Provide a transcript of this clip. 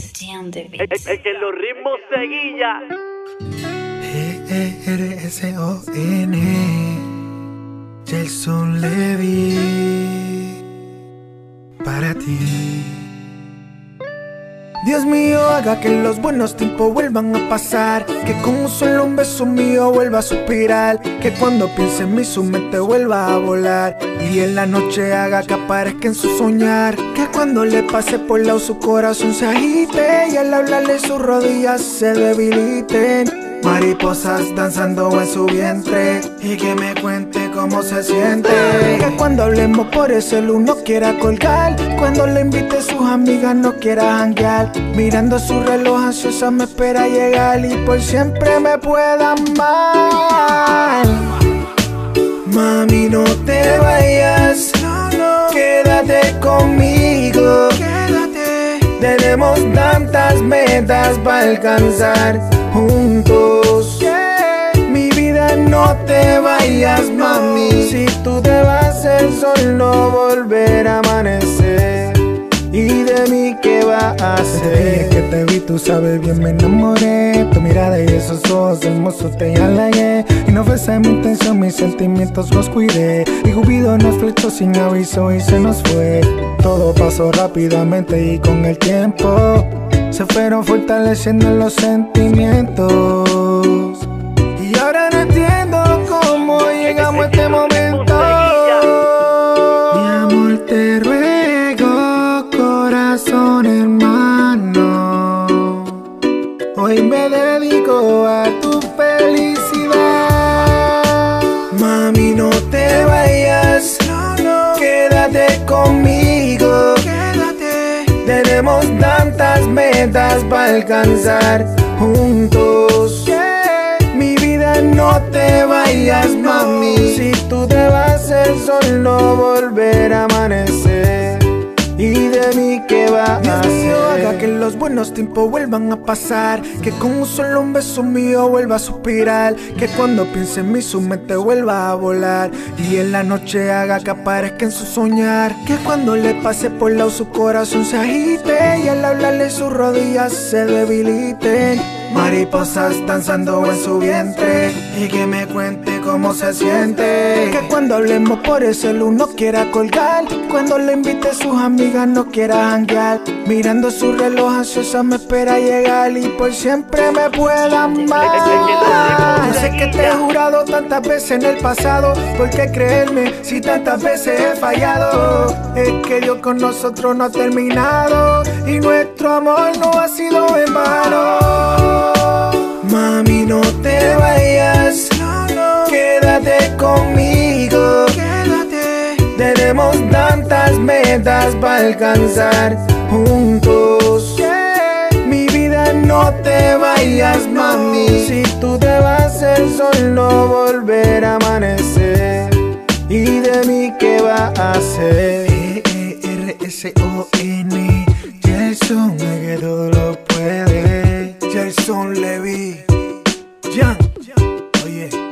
El que los ritmos seguía. G-E-R-S-O-N Gelson Levy para ti. Dios mío, haga que los buenos tiempos vuelvan a pasar, que con un solo un beso mío vuelva a suspirar, que cuando piense en mí su mente vuelva a volar, y en la noche haga que aparezca en su soñar, que cuando le pase por lado su corazón se agite, y al hablarle sus rodillas se debiliten, mariposas danzando en su vientre, y que me cuente cómo se siente, que cuando hablemos por ese luz no quiera colgar, cuando le invite a sus amigas no quiera janguear, mirando su reloj ansiosa me espera llegar, y por siempre me pueda amar. Mami, no te vayas, quédate conmigo, tenemos tantas metas para alcanzar juntos. Mi vida, no te vayas, mami. Si tú te vas, el sol no volverá a amanecer. ¿Y de mí qué va a hacer? Desde el día que te vi, tú sabes bien, me enamoré. Tu mirada y esos ojos hermosos te halagué. Y no fue esa mi intención, mis sentimientos los cuidé. Y Cupido nos flechó sin aviso y se nos fue. Todo pasó rápidamente y con el tiempo se fueron fortaleciendo los sentimientos. Y ahora no entiendo cómo llegamos a este momento. Mi amor, te ruego, corazón hermano, hoy me dedico a tu felicidad. Mami, no te vayas, quédate conmigo, tenemos tantas metas para alcanzar juntos. Mi vida, no te vayas, mami. Si tú te vas, el sol no volverá a amanecer. ¿Y de mí qué va a hacer? Dios mío, haga que los buenos tiempos vuelvan a pasar, que con un solo un beso mío vuelva a suspirar, que cuando piense en mí su mente vuelva a volar, y en la noche haga que aparezca en su soñar, que cuando le pase por lado su corazón se agite, y al hablarle sus rodillas se debiliten, mariposas danzando en su vientre, y que me cuente cómo se siente, que cuando hablemos por ese luz no quiera colgar, cuando le invite a sus amigas no quiera janguear, mirando su reloj ansiosa me espera llegar, y por siempre me pueda amar. Yo sé que te he jurado tantas veces en el pasado, ¿por qué creerme si tantas veces he fallado? Es que Dios con nosotros no ha terminado, y nuestro amor no ha sido en vano. Mami, no te vayas, quédate conmigo, tenemos tantas metas para alcanzar juntos. Mi vida, no te vayas, mami. Si tú te vas, el sol no volverá a amanecer. ¿Y de mí qué va a hacer? G-E-R-S-O-N Gelson, que todo lo puede. Gelson Levy, Jan, oye.